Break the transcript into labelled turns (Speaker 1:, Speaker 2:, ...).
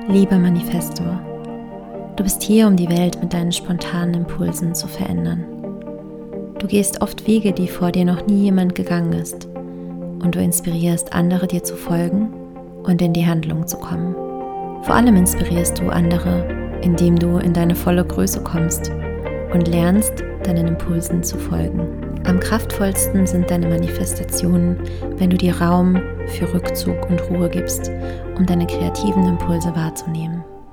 Speaker 1: Lieber Manifestor, du bist hier, um die Welt mit deinen spontanen Impulsen zu verändern. Du gehst oft Wege, die vor dir noch nie jemand gegangen ist, und du inspirierst andere, dir zu folgen und in die Handlung zu kommen. Vor allem inspirierst du andere, indem du in deine volle Größe kommst und lernst, deinen Impulsen zu folgen. Am kraftvollsten sind deine Manifestationen, wenn du dir Raum für Rückzug und Ruhe gibst, um deine kreativen Impulse wahrzunehmen.